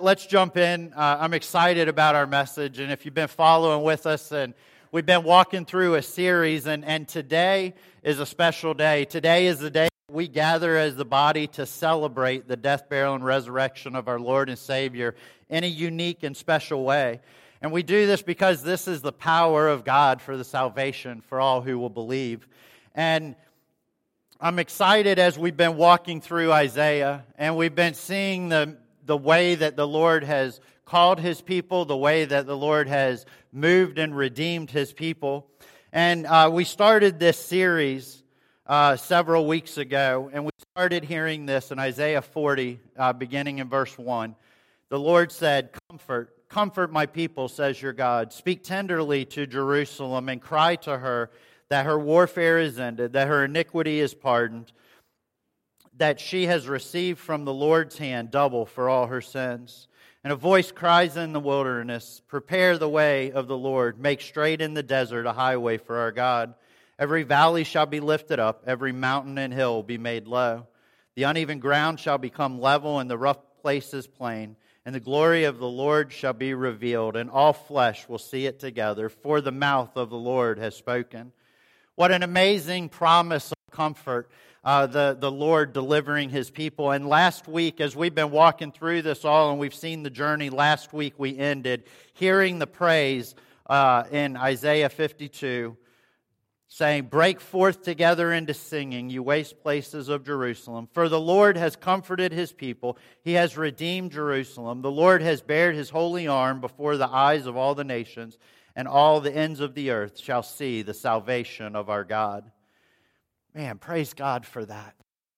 let's jump in. I'm excited about our message, and if you've been following with us, and we've been walking through a series, and today is a special day. Today is the day we gather as the body to celebrate the death, burial, and resurrection of our Lord and Savior in a unique and special way. And we do this because this is the power of God for the salvation for all who will believe. And I'm excited as we've been walking through Isaiah, and we've been seeing the way that the Lord has called His people, the way that the Lord has moved and redeemed His people. And we started this series several weeks ago, and we started hearing this in Isaiah 40, beginning in verse 1. The Lord said, Comfort my people, says your God. Speak tenderly to Jerusalem and cry to her that her warfare is ended, that her iniquity is pardoned, that she has received from the Lord's hand double for all her sins. And a voice cries in the wilderness, Prepare the way of the Lord, make straight in the desert a highway for our God. Every valley shall be lifted up, every mountain and hill be made low. The uneven ground shall become level, and the rough places plain. And the glory of the Lord shall be revealed, and all flesh will see it together, for the mouth of the Lord has spoken. What an amazing promise of comfort, the Lord delivering His people. And last week, as we've been walking through this all, and we've seen the journey, last week we ended hearing the praise in Isaiah 52, saying, Break forth together into singing, you waste places of Jerusalem. For the Lord has comforted His people. He has redeemed Jerusalem. The Lord has bared His holy arm before the eyes of all the nations, and all the ends of the earth shall see the salvation of our God. Man, praise God for that.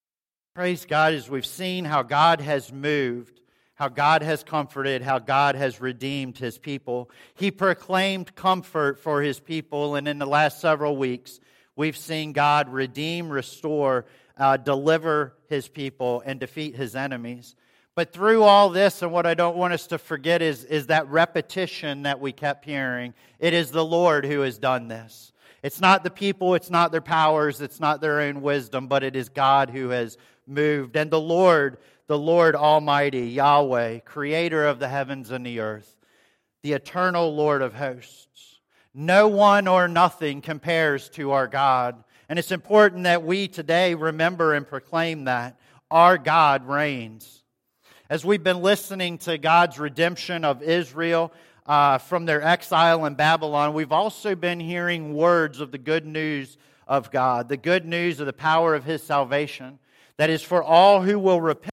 Praise God as we've seen how God has moved, how God has comforted, how God has redeemed His people. He proclaimed comfort for His people, and in the last several weeks, we've seen God redeem, restore, deliver His people, and defeat His enemies. But through all this, and what I don't want us to forget is that repetition that we kept hearing. It is the Lord who has done this. It's not the people, it's not their powers, it's not their own wisdom, but it is God who has moved. And the Lord Almighty, Yahweh, creator of the heavens and the earth, the eternal Lord of hosts. No one or nothing compares to our God. And it's important that we today remember and proclaim that our God reigns. As we've been listening to God's redemption of Israel from their exile in Babylon, we've also been hearing words of the good news of God, the good news of the power of His salvation, that is for all who will repent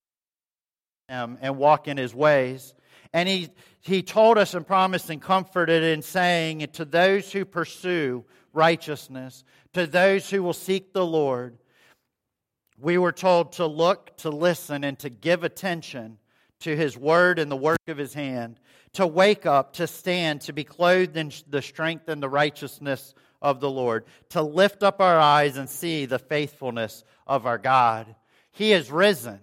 Him and walk in His ways. And He told us and promised and comforted in saying, to those who pursue righteousness, to those who will seek the Lord, we were told to look, to listen, and to give attention to His word and the work of His hand, to wake up, to stand, to be clothed in the strength and the righteousness of the Lord, to lift up our eyes and see the faithfulness of our God. He is risen.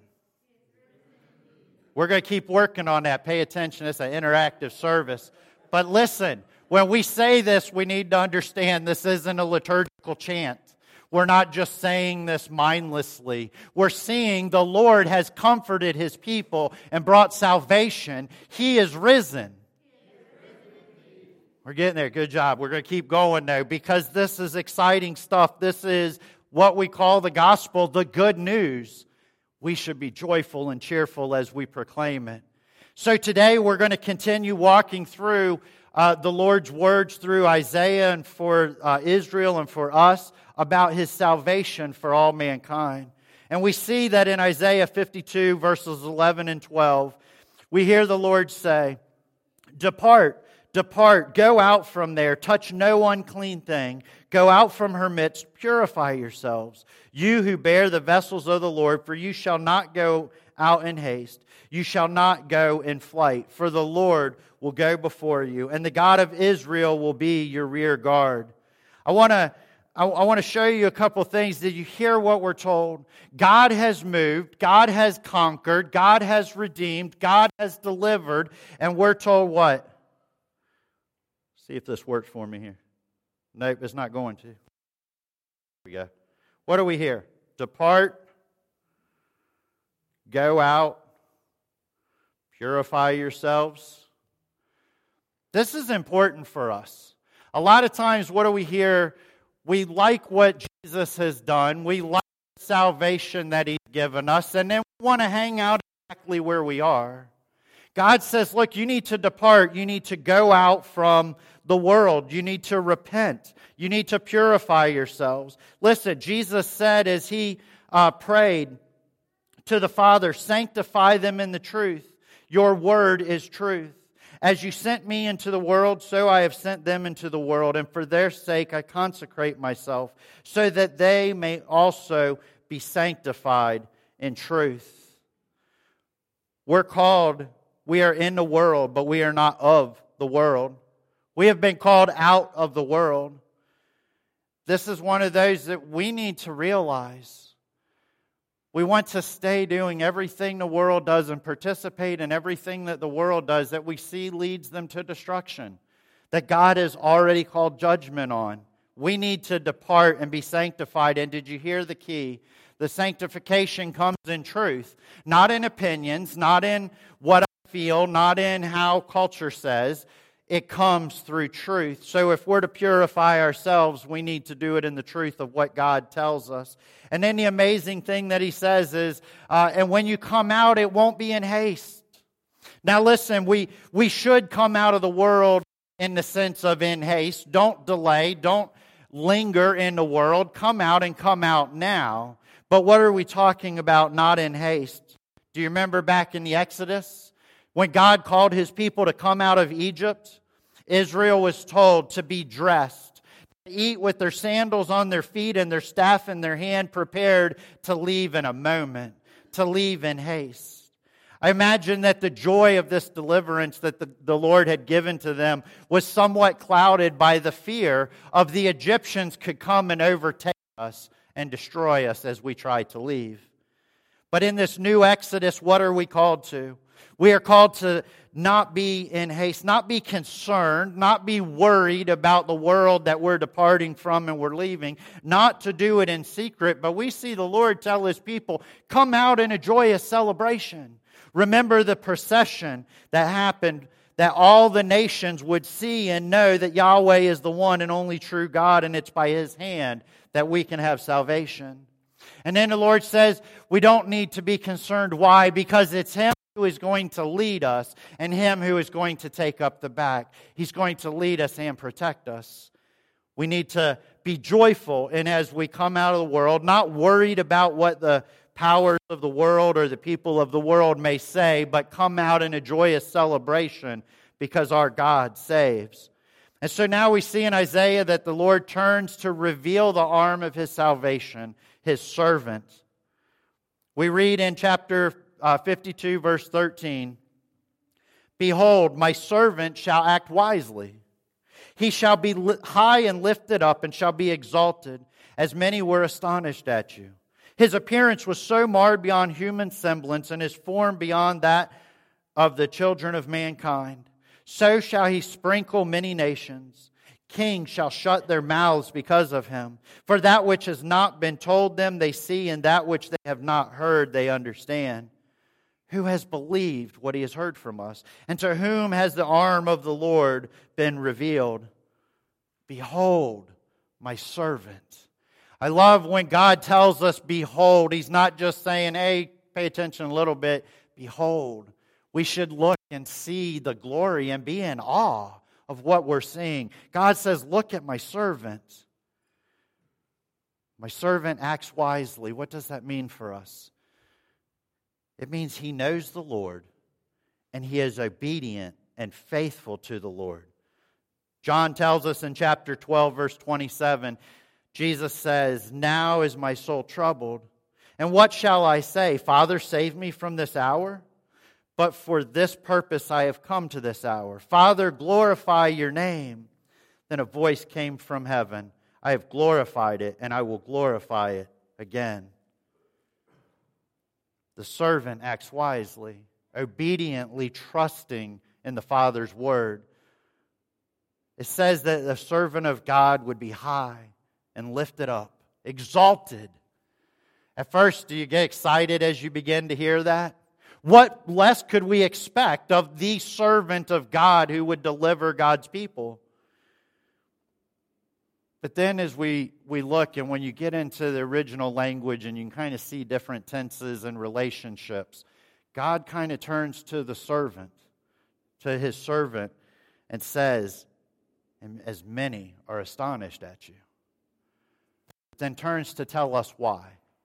We're going to keep working on that. Pay attention. It's an interactive service. But listen, when we say this, we need to understand this isn't a liturgical chant. We're not just saying this mindlessly. We're seeing the Lord has comforted His people and brought salvation. He is risen. We're getting there. Good job. We're going to keep going though, because this is exciting stuff. This is what we call the gospel, the good news. We should be joyful and cheerful as we proclaim it. So today we're going to continue walking through the Lord's words through Isaiah and for Israel and for us about His salvation for all mankind. And we see that in Isaiah 52 verses 11 and 12, we hear the Lord say, Depart, go out from there, touch no unclean thing, go out from her midst, purify yourselves, you who bear the vessels of the Lord, for you shall not go out in haste, you shall not go in flight, for the Lord will go before you, and the God of Israel will be your rear guard. I want to show you a couple things. Did you hear what we're told? God has moved, God has conquered, God has redeemed, God has delivered, and we're told what? See if this works for me here. Nope, it's not going to. Here we go. What do we hear? Depart, go out, Purify yourselves. This is important for us. A lot of times, what do we hear? We like what Jesus has done. We like the salvation that He's given us. And then we want to hang out exactly where we are. God says, look, you need to depart. You need to go out from the world. You need to repent. You need to purify yourselves. Listen, Jesus said as He prayed to the Father, sanctify them in the truth. Your word is truth. As you sent me into the world, so I have sent them into the world. And for their sake I consecrate myself, so that they may also be sanctified in truth. We're called, we are in the world, but we are not of the world. We have been called out of the world. This is one of those that we need to realize. We want to stay doing everything the world does and participate in everything that the world does that we see leads them to destruction, that God has already called judgment on. We need to depart and be sanctified. And did you hear the key? The sanctification comes in truth, not in opinions, not in what I feel, not in how culture says. It comes through truth. So if we're to purify ourselves, we need to do it in the truth of what God tells us. And then the amazing thing that He says is, and when you come out, it won't be in haste. Now listen, we should come out of the world in the sense of in haste. Don't delay. Don't linger in the world. Come out and come out now. But what are we talking about not in haste? Do you remember back in the Exodus? When God called His people to come out of Egypt, Israel was told to be dressed, to eat with their sandals on their feet and their staff in their hand, prepared to leave in a moment, to leave in haste. I imagine that the joy of this deliverance that the Lord had given to them was somewhat clouded by the fear of the Egyptians could come and overtake us and destroy us as we try to leave. But in this new Exodus, what are we called to? We are called to not be in haste, not be concerned, not be worried about the world that we're departing from and we're leaving, not to do it in secret, but we see the Lord tell His people, come out in a joyous celebration. Remember the procession that happened, that all the nations would see and know that Yahweh is the one and only true God, and it's by His hand that we can have salvation. And then the Lord says, we don't need to be concerned. Why? Because it's Him who is going to lead us and Him who is going to take up the back. He's going to lead us and protect us. We need to be joyful, and as we come out of the world, not worried about what the powers of the world or the people of the world may say, but come out in a joyous celebration because our God saves. And so now we see in Isaiah that the Lord turns to reveal the arm of His salvation, His servant. We read in chapter 52, verse 13, behold, my servant shall act wisely. He shall be high and lifted up and shall be exalted, as many were astonished at you. His appearance was so marred beyond human semblance, and his form beyond that of the children of mankind. So shall he sprinkle many nations. Kings shall shut their mouths because of him. For that which has not been told them they see, and that which they have not heard they understand. Who has believed what he has heard from us? And to whom has the arm of the Lord been revealed? Behold, my servant. I love when God tells us, behold. He's not just saying, hey, pay attention a little bit. Behold. We should look and see the glory and be in awe of what we're seeing. God says, look at my servant. My servant acts wisely. What does that mean for us? It means he knows the Lord and he is obedient and faithful to the Lord. John tells us in chapter 12, verse 27, Jesus says, now is my soul troubled. And what shall I say? Father, save me from this hour? But for this purpose I have come to this hour. Father, glorify your name. Then a voice came from heaven. I have glorified it, and I will glorify it again. The servant acts wisely, obediently trusting in the Father's word. It says that the servant of God would be high and lifted up, exalted. At first, do you get excited as you begin to hear that? What less could we expect of the servant of God who would deliver God's people? But then as we look, and when you get into the original language and you can kind of see different tenses and relationships, God kind of turns to the servant, to his servant, and says, "And as many are astonished at you." Then turns to tell us why.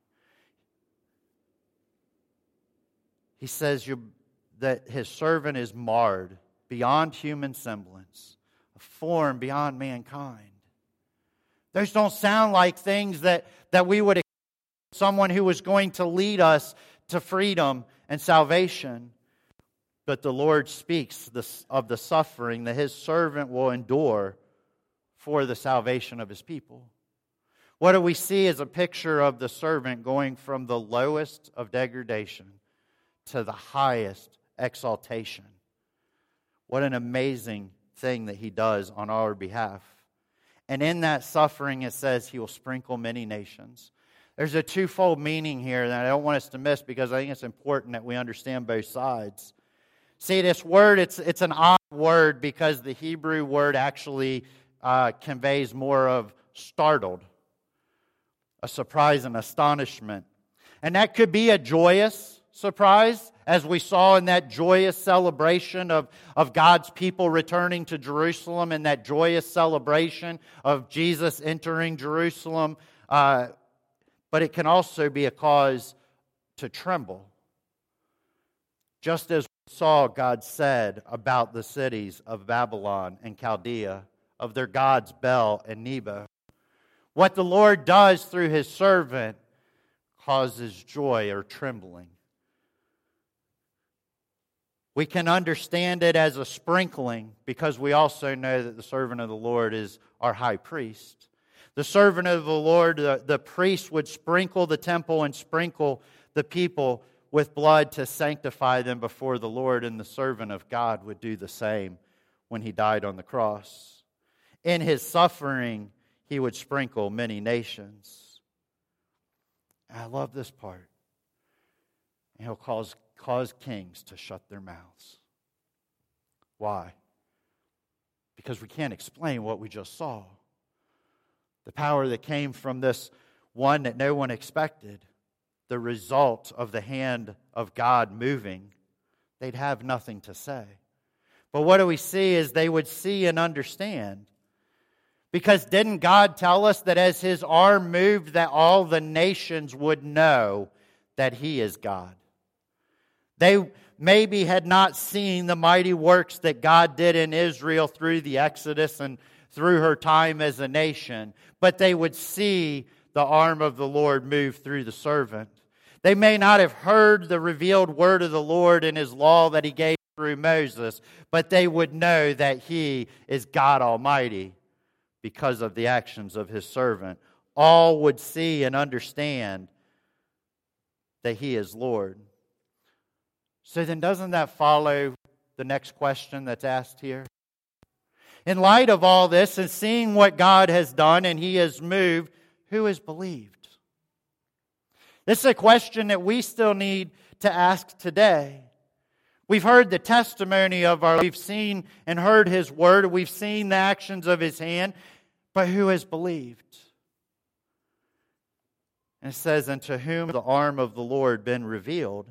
He says that his servant is marred beyond human semblance, a form beyond mankind. Those don't sound like things that we would expect someone who was going to lead us to freedom and salvation. But the Lord speaks of the suffering that his servant will endure for the salvation of his people. What do we see as a picture of the servant going from the lowest of degradation to the highest exaltation? What an amazing thing that he does on our behalf. And in that suffering, it says he will sprinkle many nations. There's a twofold meaning here that I don't want us to miss, because I think it's important that we understand both sides. See, this word, it's an odd word, because the Hebrew word actually conveys more of startled, a surprise and astonishment. And that could be a joyous surprise, as we saw in that joyous celebration of God's people returning to Jerusalem, and that joyous celebration of Jesus entering Jerusalem. But it can also be a cause to tremble. Just as we saw God said about the cities of Babylon and Chaldea, of their gods Bel and Nebo. What the Lord does through his servant causes joy or trembling. We can understand it as a sprinkling, because we also know that the servant of the Lord is our high priest. The servant of the Lord, the priest, would sprinkle the temple and sprinkle the people with blood to sanctify them before the Lord, and the servant of God would do the same when he died on the cross. In his suffering, he would sprinkle many nations. And I love this part. And he'll cause kings to shut their mouths. Why? Because we can't explain what we just saw. The power that came from this one that no one expected, the result of the hand of God moving, they'd have nothing to say. But what do we see is they would see and understand. Because didn't God tell us that as his arm moved, that all the nations would know that he is God? They maybe had not seen the mighty works that God did in Israel through the Exodus and through her time as a nation, but they would see the arm of the Lord move through the servant. They may not have heard the revealed word of the Lord in his law that he gave through Moses, but they would know that he is God Almighty because of the actions of his servant. All would see and understand that he is Lord. So then doesn't that follow the next question that's asked here? In light of all this and seeing what God has done and he has moved, who has believed? This is a question that we still need to ask today. We've heard the testimony of we've seen and heard his word, we've seen the actions of his hand, but who has believed? And it says, "And to whom the arm of the Lord been revealed."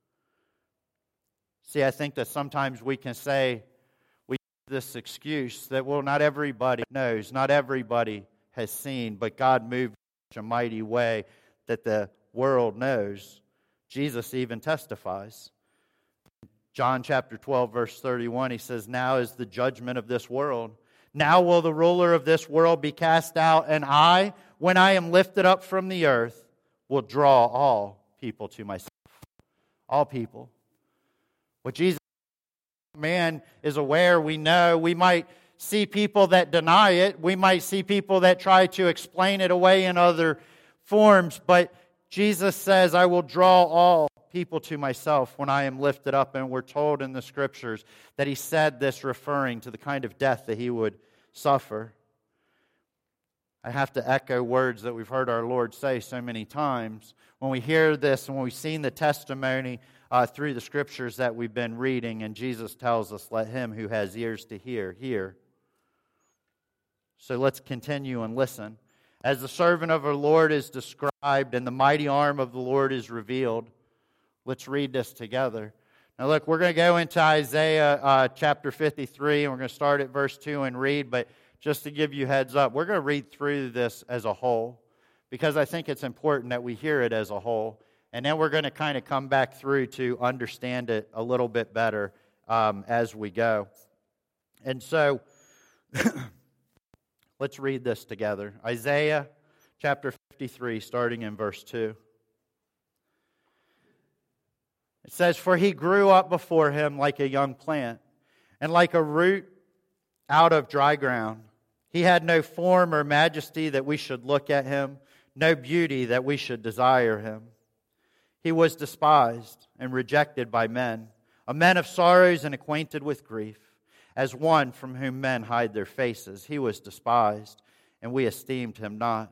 See, I think that sometimes we can say, we use this excuse that, well, not everybody knows, not everybody has seen, but God moved in such a mighty way that the world knows. Jesus even testifies. John chapter 12, verse 31, he says, "Now is the judgment of this world. Now will the ruler of this world be cast out, and I, when I am lifted up from the earth, will draw all people to myself." All people. What Jesus, man, is aware, we know. We might see people that deny it. We might see people that try to explain it away in other forms. But Jesus says, "I will draw all people to myself when I am lifted up." And we're told in the Scriptures that he said this referring to the kind of death that he would suffer. I have to echo words that we've heard our Lord say so many times. When we hear this and when we've seen the testimony through the scriptures that we've been reading, and Jesus tells us, let him who has ears to hear, hear. So let's continue and listen. As the servant of our Lord is described and the mighty arm of the Lord is revealed, let's read this together. Now look, we're going to go into Isaiah chapter 53, and we're going to start at verse 2 and read, but just to give you heads up, we're going to read through this as a whole, because I think it's important that we hear it as a whole, and then we're going to kind of come back through to understand it a little bit better as we go. And so, let's read this together. Isaiah chapter 53, starting in verse 2. It says, "For he grew up before him like a young plant, and like a root out of dry ground. He had no form or majesty that we should look at him, no beauty that we should desire him. He was despised and rejected by men, a man of sorrows and acquainted with grief. As one from whom men hide their faces, he was despised, and we esteemed him not.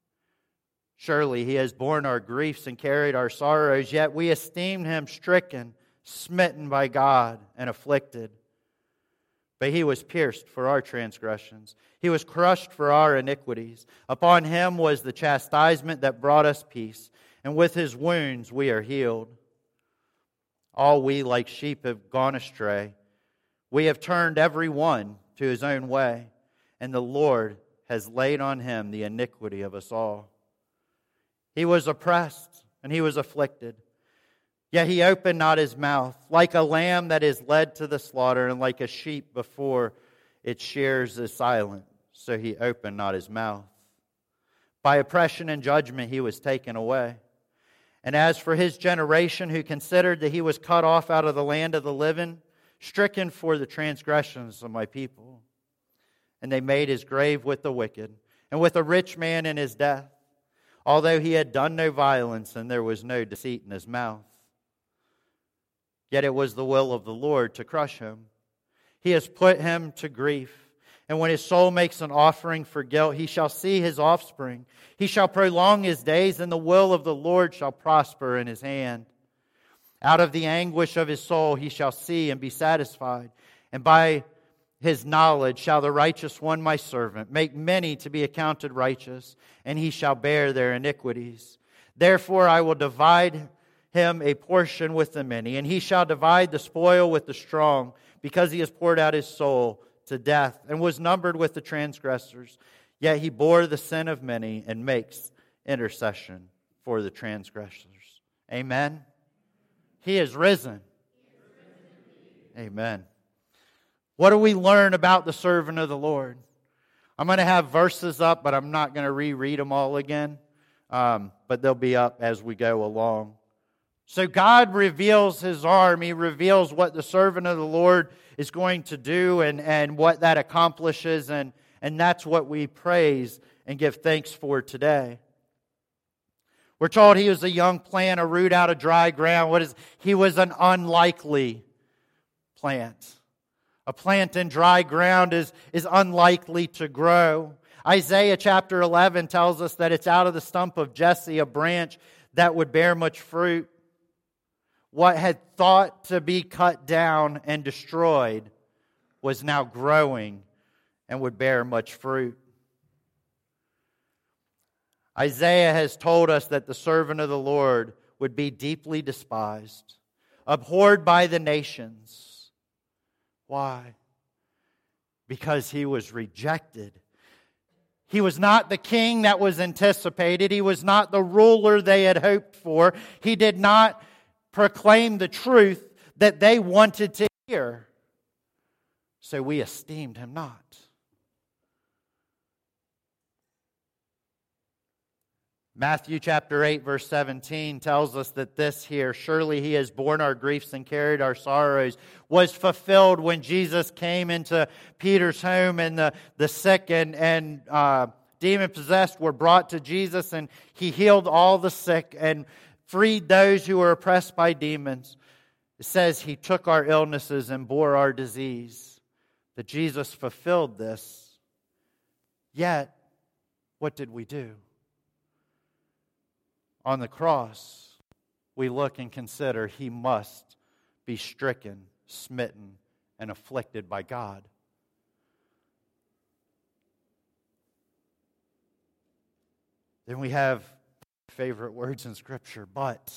Surely he has borne our griefs and carried our sorrows, yet we esteemed him stricken, smitten by God, and afflicted. But he was pierced for our transgressions. He was crushed for our iniquities. Upon him was the chastisement that brought us peace, and with his wounds we are healed. All we like sheep have gone astray. We have turned every one to his own way, and the Lord has laid on him the iniquity of us all. He was oppressed, and he was afflicted. Yet he opened not his mouth. Like a lamb that is led to the slaughter, and like a sheep before its shears is silent, so he opened not his mouth. By oppression and judgment he was taken away. And as for his generation, who considered that he was cut off out of the land of the living, stricken for the transgressions of my people. And they made his grave with the wicked, and with a rich man in his death, although he had done no violence, and there was no deceit in his mouth. Yet it was the will of the Lord to crush him. He has put him to grief. And when his soul makes an offering for guilt, he shall see his offspring. He shall prolong his days, and the will of the Lord shall prosper in his hand. Out of the anguish of his soul he shall see and be satisfied. And by his knowledge shall the righteous one, my servant, make many to be accounted righteous, and he shall bear their iniquities. Therefore I will divide him a portion with the many, and he shall divide the spoil with the strong, because he has poured out his soul to death, and was numbered with the transgressors. Yet he bore the sin of many, and makes intercession for the transgressors." Amen. He is risen. Amen. What do we learn about the servant of the Lord? I'm going to have verses up, but I'm not going to reread them all again. But they'll be up as we go along. So God reveals his arm. He reveals what the servant of the Lord is going to do and what that accomplishes. And that's what we praise and give thanks for today. We're told he was a young plant, a root out of dry ground. He was an unlikely plant. A plant in dry ground is unlikely to grow. Isaiah chapter 11 tells us that it's out of the stump of Jesse, a branch that would bear much fruit. What had thought to be cut down and destroyed was now growing and would bear much fruit. Isaiah has told us that the servant of the Lord would be deeply despised, abhorred by the nations. Why? Because he was rejected. He was not the king that was anticipated. He was not the ruler they had hoped for. He did not proclaim the truth that they wanted to hear. So we esteemed him not. Matthew chapter 8 verse 17 tells us that this here, surely he has borne our griefs and carried our sorrows, was fulfilled when Jesus came into Peter's home, and the sick and demon-possessed were brought to Jesus, and he healed all the sick and freed those who were oppressed by demons. It says he took our illnesses and bore our disease. That Jesus fulfilled this. Yet, what did we do? On the cross, we look and consider He must be stricken, smitten, and afflicted by God. Then we have favorite words in Scripture, but.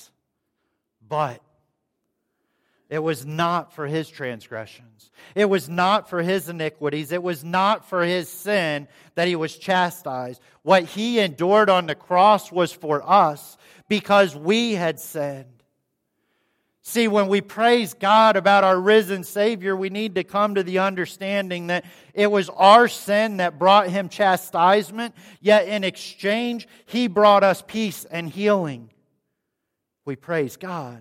It was not for His transgressions. It was not for His iniquities. It was not for His sin that He was chastised. What He endured on the cross was for us because we had sinned. See, when we praise God about our risen Savior, we need to come to the understanding that it was our sin that brought Him chastisement, yet in exchange, He brought us peace and healing. We praise God.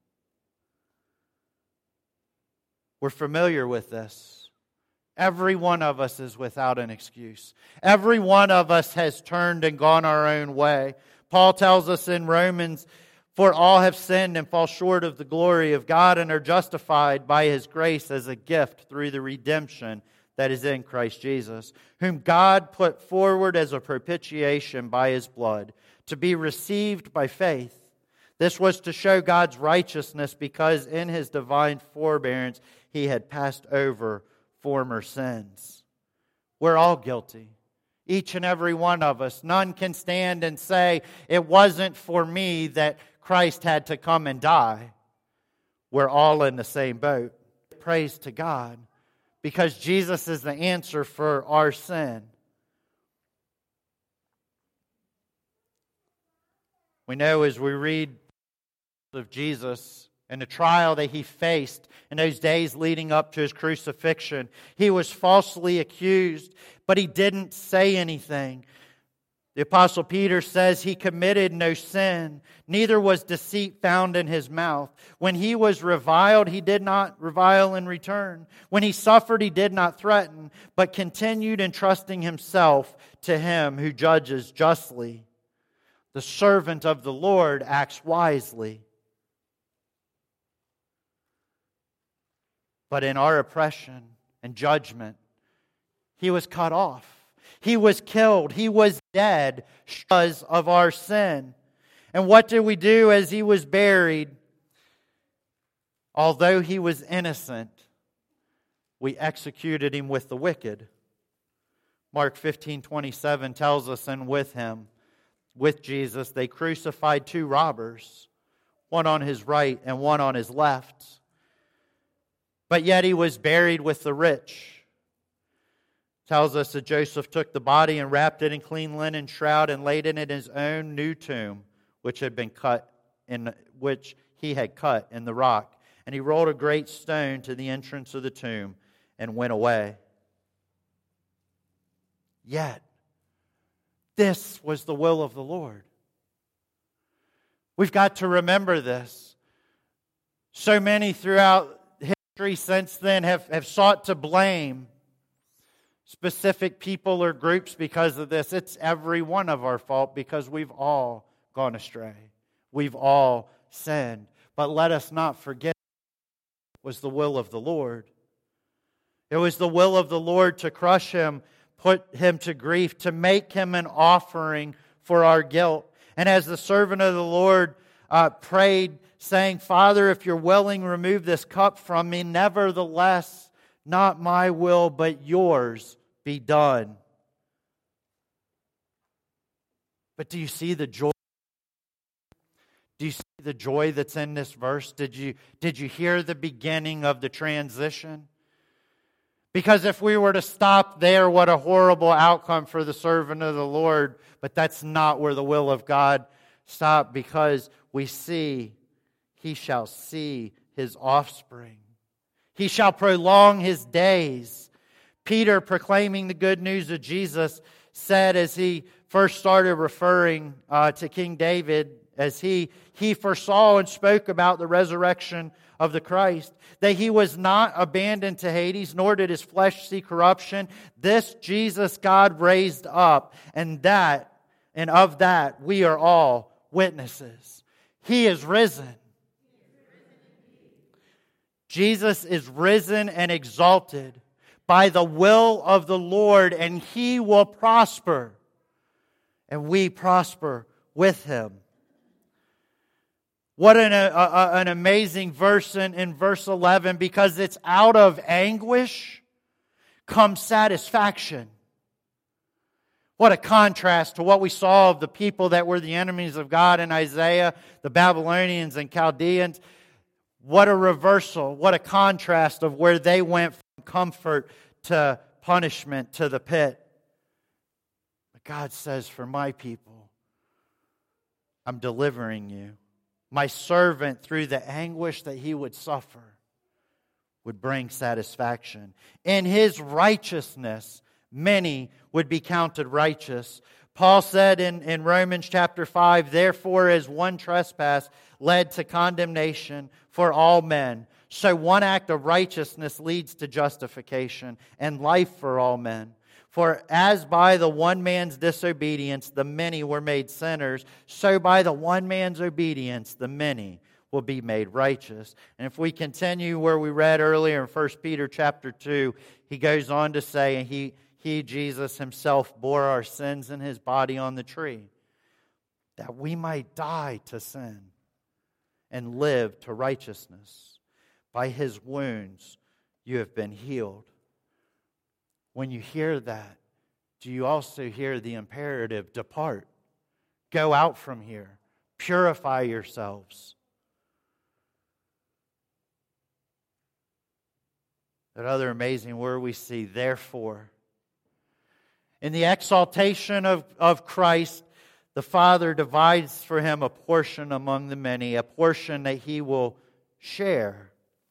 We're familiar with this. Every one of us is without an excuse. Every one of us has turned and gone our own way. Paul tells us in Romans, "For all have sinned and fall short of the glory of God and are justified by His grace as a gift through the redemption that is in Christ Jesus, whom God put forward as a propitiation by His blood, to be received by faith. This was to show God's righteousness because in His divine forbearance He had passed over former sins." We're all guilty. Each and every one of us. None can stand and say, "It wasn't for me that Christ had to come and die." We're all in the same boat. Praise to God, because Jesus is the answer for our sin. We know as we read of Jesus and the trial that He faced in those days leading up to His crucifixion, He was falsely accused, but He didn't say anything. The Apostle Peter says He committed no sin, neither was deceit found in His mouth. When He was reviled, He did not revile in return. When He suffered, He did not threaten, but continued entrusting Himself to Him who judges justly. The servant of the Lord acts wisely. But in our oppression and judgment, He was cut off. He was killed. He was dead because of our sin. And what did we do as He was buried? Although He was innocent, we executed Him with the wicked. Mark 15:27 tells us, "And with Him, with Jesus, they crucified two robbers, one on His right and one on His left. But yet He was buried with the rich." Tells us that Joseph took the body and wrapped it in clean linen shroud and laid it in his own new tomb, which he had cut in the rock. And he rolled a great stone to the entrance of the tomb and went away. Yet, this was the will of the Lord. We've got to remember this. So many throughout history since then have sought to blame specific people or groups because of this. It's every one of our fault because we've all gone astray. We've all sinned. But let us not forget it was the will of the Lord. It was the will of the Lord to crush Him, put Him to grief, to make Him an offering for our guilt. And as the servant of the Lord prayed, saying, "Father, if You're willing, remove this cup from me. Nevertheless, not my will, but Yours be done." But do you see the joy? Do you see the joy that's in this verse? Did you hear the beginning of the transition? Because if we were to stop there, what a horrible outcome for the servant of the Lord. But that's not where the will of God stopped, because we see he shall see his offspring. He shall prolong his days. Peter, proclaiming the good news of Jesus, said as he first started referring to King David, as he foresaw and spoke about the resurrection of the Christ, that He was not abandoned to Hades, nor did His flesh see corruption. This Jesus God raised up, and of that we are all witnesses. He is risen. Jesus is risen and exalted by the will of the Lord, and He will prosper and we prosper with Him. What an amazing verse in verse 11, because it's out of anguish comes satisfaction. What a contrast to what we saw of the people that were the enemies of God in Isaiah, the Babylonians and Chaldeans. What a reversal, what a contrast of where they went from comfort to punishment to the pit. But God says, for my people, I'm delivering you. My servant, through the anguish that he would suffer, would bring satisfaction. In His righteousness, many would be counted righteous. Paul said in Romans chapter 5, therefore as one trespass led to condemnation for all men, so one act of righteousness leads to justification and life for all men. For as by the one man's disobedience the many were made sinners, so by the one man's obedience the many will be made righteous. And if we continue where we read earlier in 1 Peter chapter 2, he goes on to say, He, Jesus Himself, bore our sins in His body on the tree, that we might die to sin and live to righteousness. By His wounds you have been healed. When you hear that, do you also hear the imperative, depart, go out from here, purify yourselves? That other amazing word we see, therefore. In the exaltation of Christ, the Father divides for Him a portion among the many, a portion that He will share.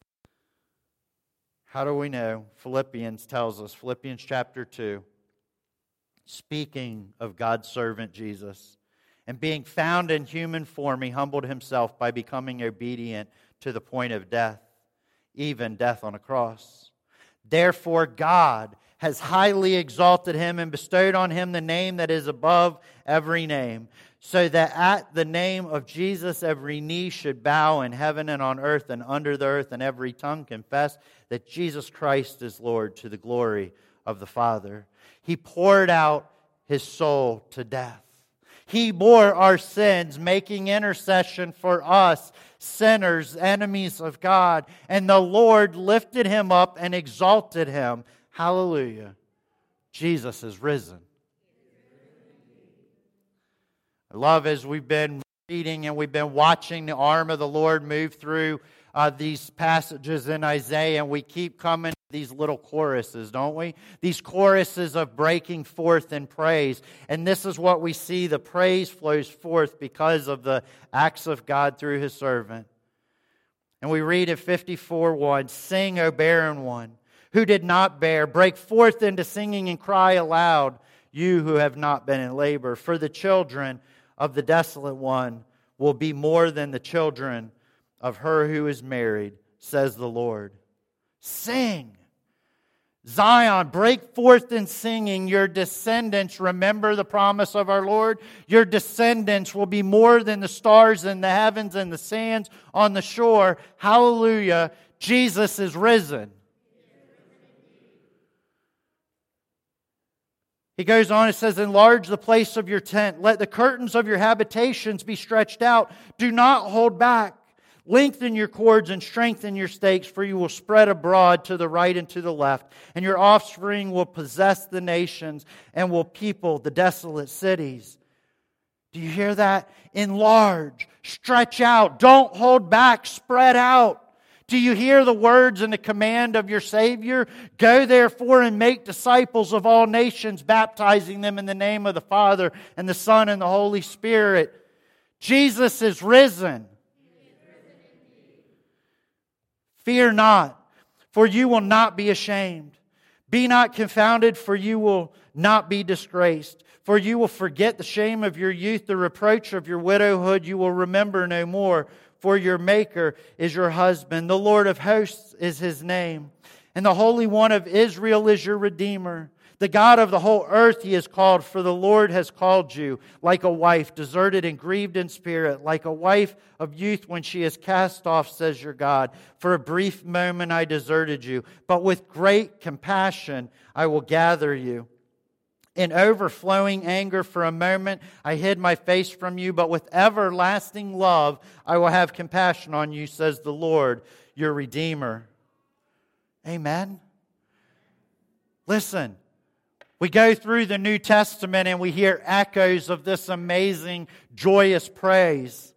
How do we know? Philippians tells us, Philippians chapter 2, speaking of God's servant Jesus, and being found in human form, He humbled Himself by becoming obedient to the point of death, even death on a cross. Therefore God has highly exalted Him and bestowed on Him the name that is above every name, so that at the name of Jesus every knee should bow in heaven and on earth and under the earth, and every tongue confess that Jesus Christ is Lord, to the glory of the Father. He poured out His soul to death. He bore our sins, making intercession for us, sinners, enemies of God. And the Lord lifted Him up and exalted Him. Hallelujah. Jesus is risen. I love, as we've been reading and we've been watching the arm of the Lord move through these passages in Isaiah, and we keep coming to these little choruses, don't we? These choruses of breaking forth in praise. And this is what we see. The praise flows forth because of the acts of God through His servant. And we read at 54:1, sing, O barren one, who did not bear. Break forth into singing and cry aloud, you who have not been in labor. For the children of the desolate one will be more than the children of her who is married, says the Lord. Sing. Zion, break forth in singing. Your descendants, remember the promise of our Lord? Your descendants will be more than the stars in the heavens and the sands on the shore. Hallelujah. Jesus is risen. He goes on, it says, enlarge the place of your tent. Let the curtains of your habitations be stretched out. Do not hold back. Lengthen your cords and strengthen your stakes, for you will spread abroad to the right and to the left. And your offspring will possess the nations and will people the desolate cities. Do you hear that? Enlarge, stretch out, don't hold back, spread out. Do you hear the words and the command of your Savior? Go therefore and make disciples of all nations, baptizing them in the name of the Father and the Son and the Holy Spirit. Jesus is risen. Fear not, for you will not be ashamed. Be not confounded, for you will not be disgraced. For you will forget the shame of your youth, the reproach of your widowhood you will remember no more. For your Maker is your husband. The Lord of hosts is His name. And the Holy One of Israel is your Redeemer. The God of the whole earth He is called, for the Lord has called you like a wife, deserted and grieved in spirit, like a wife of youth when she is cast off, says your God. For a brief moment I deserted you, but with great compassion I will gather you. In overflowing anger for a moment, I hid my face from you, but with everlasting love, I will have compassion on you, says the Lord, your Redeemer. Amen. Listen, we go through the New Testament and we hear echoes of this amazing, joyous praise.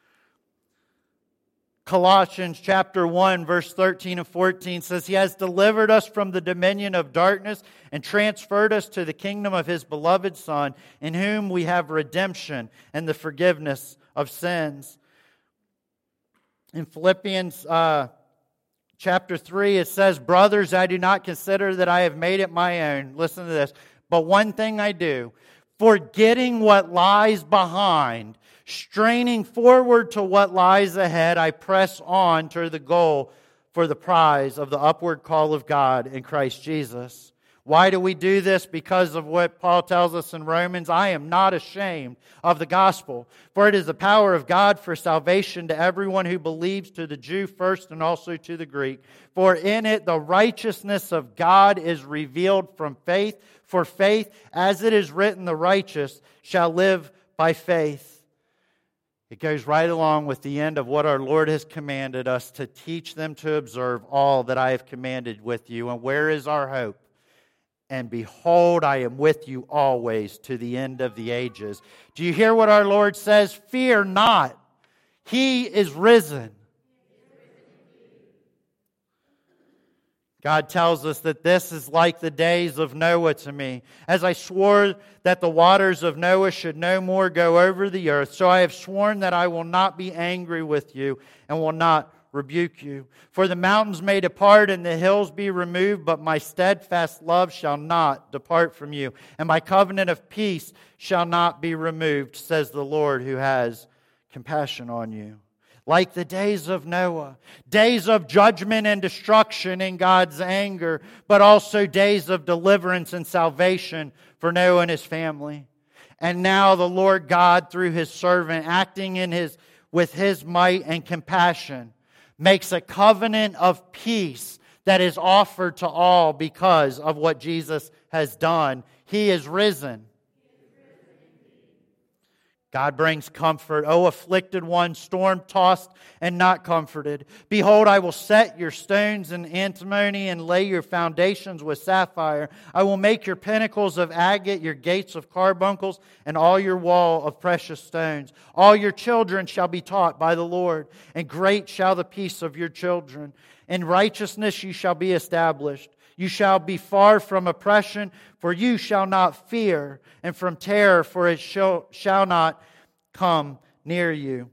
Colossians chapter 1, verse 13 and 14 says, He has delivered us from the dominion of darkness and transferred us to the kingdom of His beloved Son, in whom we have redemption and the forgiveness of sins. In Philippians chapter 3, it says, Brothers, I do not consider that I have made it my own. Listen to this. But one thing I do, forgetting what lies behind, straining forward to what lies ahead, I press on to the goal for the prize of the upward call of God in Christ Jesus. Why do we do this? Because of what Paul tells us in Romans. I am not ashamed of the gospel, for it is the power of God for salvation to everyone who believes, to the Jew first and also to the Greek. For in it the righteousness of God is revealed from faith for faith, as it is written, the righteous shall live by faith. It goes right along with the end of what our Lord has commanded us, to teach them to observe all that I have commanded with you. And where is our hope? And behold, I am with you always to the end of the ages. Do you hear what our Lord says? Fear not. He is risen. God tells us that this is like the days of Noah to me. As I swore that the waters of Noah should no more go over the earth, so I have sworn that I will not be angry with you and will not rebuke you. For the mountains may depart and the hills be removed, but my steadfast love shall not depart from you, and my covenant of peace shall not be removed, says the Lord who has compassion on you. Like the days of Noah, days of judgment and destruction in God's anger, but also days of deliverance and salvation for Noah and his family. And now the Lord God, through His servant, acting with His might and compassion, makes a covenant of peace that is offered to all because of what Jesus has done. He is risen. God brings comfort. O afflicted one, storm-tossed and not comforted. Behold, I will set your stones in antimony and lay your foundations with sapphire. I will make your pinnacles of agate, your gates of carbuncles, and all your wall of precious stones. All your children shall be taught by the Lord, and great shall the peace of your children. In righteousness you shall be established. You shall be far from oppression, for you shall not fear, and from terror, for it shall not come near you.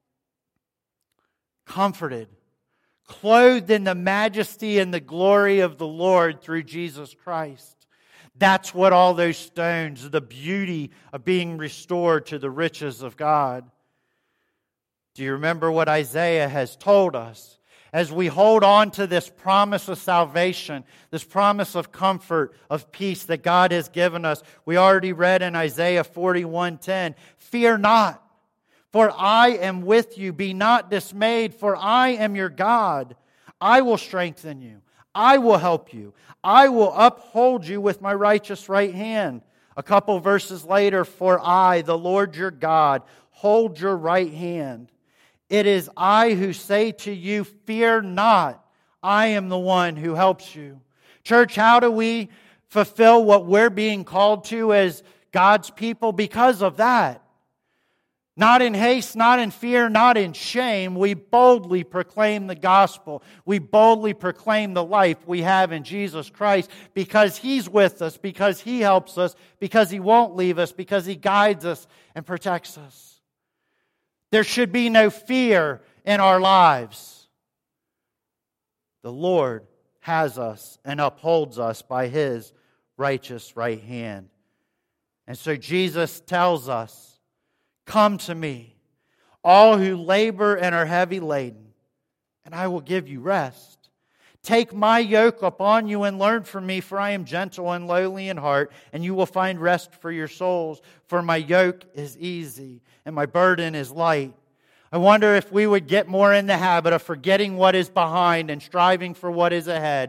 Comforted, clothed in the majesty and the glory of the Lord through Jesus Christ. That's what all those stones, the beauty of being restored to the riches of God. Do you remember what Isaiah has told us? As we hold on to this promise of salvation, this promise of comfort, of peace that God has given us, we already read in Isaiah 41:10, Fear not, for I am with you. Be not dismayed, for I am your God. I will strengthen you. I will help you. I will uphold you with my righteous right hand. A couple verses later, For I, the Lord your God, hold your right hand. It is I who say to you, fear not. I am the one who helps you. Church, how do we fulfill what we're being called to as God's people? Because of that. Not in haste, not in fear, not in shame. We boldly proclaim the gospel. We boldly proclaim the life we have in Jesus Christ because He's with us, because He helps us, because He won't leave us, because He guides us and protects us. There should be no fear in our lives. The Lord has us and upholds us by His righteous right hand. And so Jesus tells us, Come to me, all who labor and are heavy laden, and I will give you rest. Take my yoke upon you and learn from me, for I am gentle and lowly in heart, and you will find rest for your souls. For my yoke is easy and my burden is light. I wonder if we would get more in the habit of forgetting what is behind and striving for what is ahead.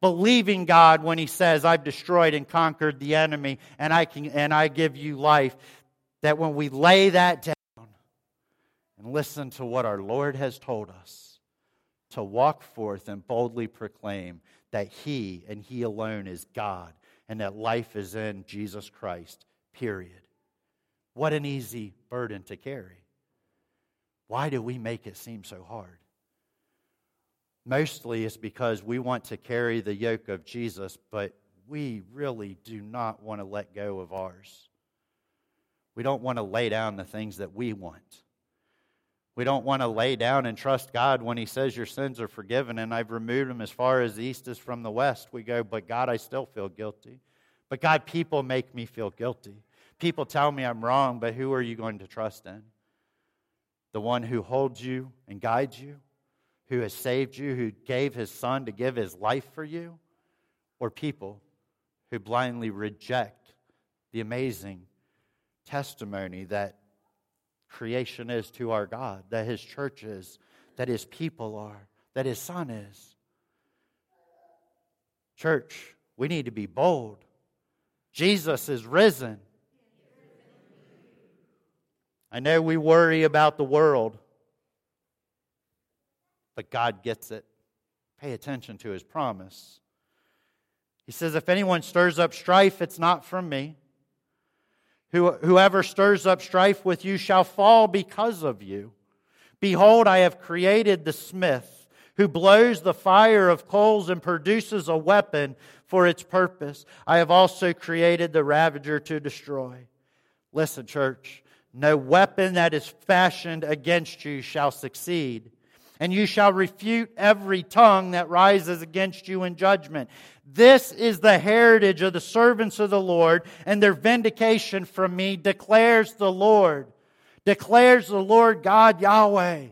believing God when He says, I've destroyed and conquered the enemy, and I give you life. That when we lay that down and listen to what our Lord has told us, to walk forth and boldly proclaim that He and He alone is God, and that life is in Jesus Christ, period. What an easy burden to carry. Why do we make it seem so hard? Mostly it's because we want to carry the yoke of Jesus, but we really do not want to let go of ours. We don't want to lay down the things that we want. We don't want to lay down and trust God when He says your sins are forgiven and I've removed them as far as the east is from the west. We go, but God, I still feel guilty. But God, people make me feel guilty. People tell me I'm wrong, but who are you going to trust in? The one who holds you and guides you, who has saved you, who gave His Son to give His life for you? Or people who blindly reject the amazing testimony that creation is to our God, that His church is, that His people are, that His Son is? Church, we need to be bold. Jesus is risen. I know we worry about the world, but God gets it. Pay attention to His promise. He says, if anyone stirs up strife, it's not from me. Whoever stirs up strife with you shall fall because of you. Behold, I have created the smith, who blows the fire of coals and produces a weapon for its purpose. I have also created the ravager to destroy. Listen, church, no weapon that is fashioned against you shall succeed, and you shall refute every tongue that rises against you in judgment. This is the heritage of the servants of the Lord, and their vindication from me, declares the Lord. Declares the Lord God Yahweh.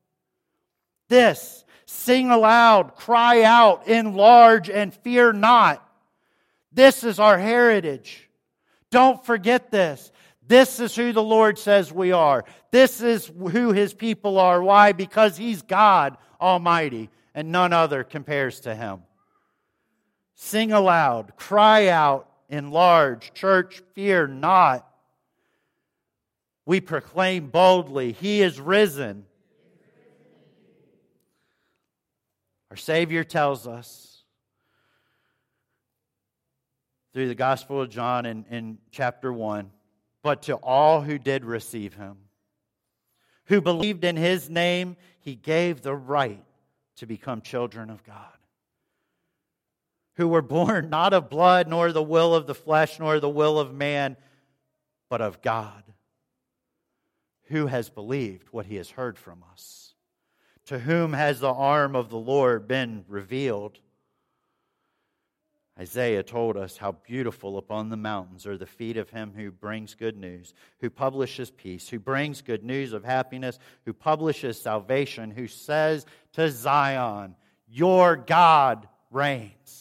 This, sing aloud, cry out, enlarge, and fear not. This is our heritage. Don't forget this. This is who the Lord says we are. This is who His people are. Why? Because He's God Almighty, and none other compares to Him. Sing aloud, cry out, enlarge. Church, fear not. We proclaim boldly, He is risen. Our Savior tells us through the Gospel of John in chapter 1, but to all who did receive Him, who believed in His name, He gave the right to become children of God. Who were born not of blood, nor the will of the flesh, nor the will of man, but of God. Who has believed what He has heard from us? To whom has the arm of the Lord been revealed? Isaiah told us how beautiful upon the mountains are the feet of Him who brings good news, who publishes peace, who brings good news of happiness, who publishes salvation, who says to Zion, your God reigns.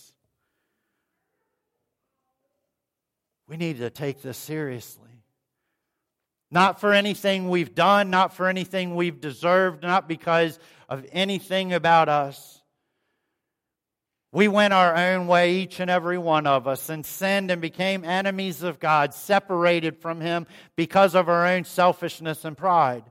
We need to take this seriously. Not for anything we've done, not for anything we've deserved, not because of anything about us. We went our own way, each and every one of us, and sinned and became enemies of God, separated from Him because of our own selfishness and pride.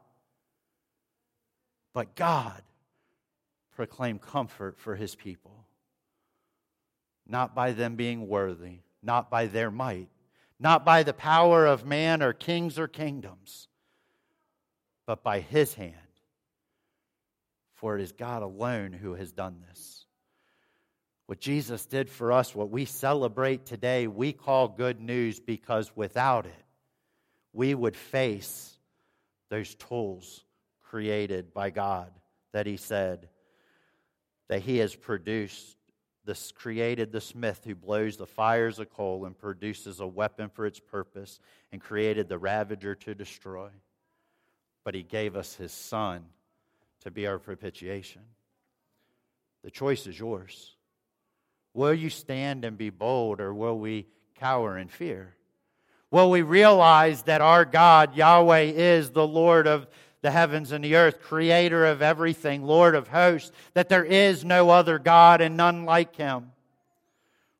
But God proclaimed comfort for His people. Not by them being worthy, not by their might, not by the power of man or kings or kingdoms, but by His hand. For it is God alone who has done this. What Jesus did for us, what we celebrate today, we call good news because without it, we would face those tools created by God that He said that He has produced. This created the smith who blows the fires of coal and produces a weapon for its purpose, and created the ravager to destroy. But He gave us His Son to be our propitiation. The choice is yours. Will you stand and be bold, or will we cower in fear? Will we realize that our God, Yahweh, is the Lord of the heavens and the earth, creator of everything, Lord of hosts, that there is no other God and none like Him?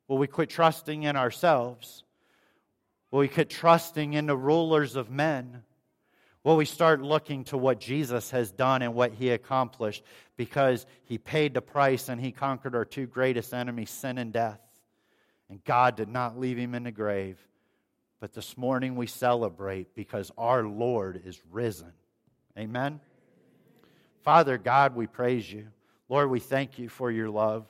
Will we quit trusting in ourselves? Will we quit trusting in the rulers of men? Will we start looking to what Jesus has done and what He accomplished? Because He paid the price and He conquered our two greatest enemies, sin and death. And God did not leave Him in the grave. But this morning we celebrate because our Lord is risen. Amen? Father God, we praise You. Lord, we thank You for Your love.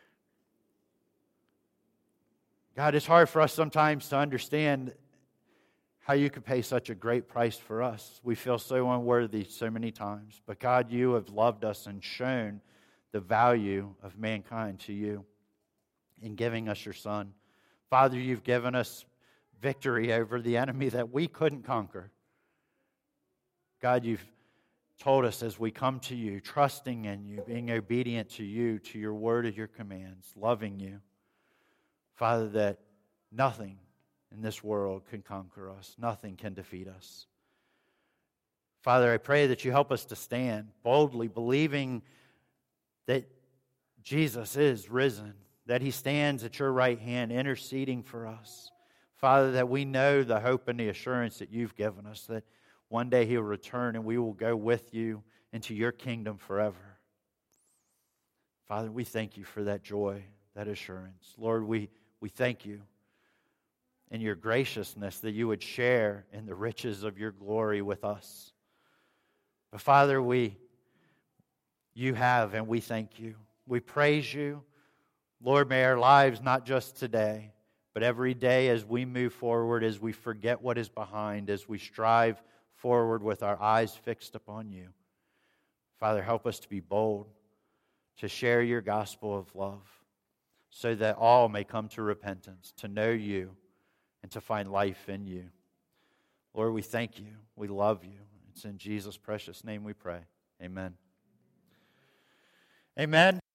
God, it's hard for us sometimes to understand how You could pay such a great price for us. We feel so unworthy so many times. But God, You have loved us and shown the value of mankind to You in giving us Your Son. Father, You've given us victory over the enemy that we couldn't conquer. God, You've told us as we come to You, trusting in You, being obedient to You, to Your word and Your commands, loving You, Father, that nothing in this world can conquer us. Nothing can defeat us. Father, I pray that You help us to stand boldly, believing that Jesus is risen, that He stands at Your right hand, interceding for us. Father, that we know the hope and the assurance that You've given us, that one day He'll return and we will go with You into Your kingdom forever. Father, we thank You for that joy, that assurance. Lord, we thank You in Your graciousness that You would share in the riches of Your glory with us. But Father, You have, and we thank You. We praise You. Lord, may our lives, not just today, but every day as we move forward, as we forget what is behind, as we strive forward with our eyes fixed upon You. Father, help us to be bold, to share Your gospel of love, so that all may come to repentance, to know You, and to find life in You. Lord, we thank You. We love You. It's in Jesus' precious name we pray. Amen. Amen.